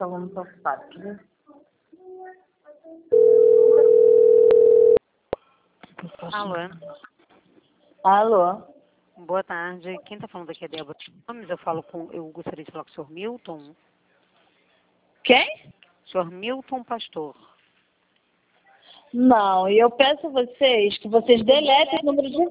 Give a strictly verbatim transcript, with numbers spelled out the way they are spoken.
Salão do Parque. Alô? Alô? Boa tarde. Quem está falando aqui é Débora Gomes. Eu falo com. Eu gostaria de falar com o senhor Milton. Quem? senhor Milton Pastor. Não, e eu peço a vocês que vocês deletem o número de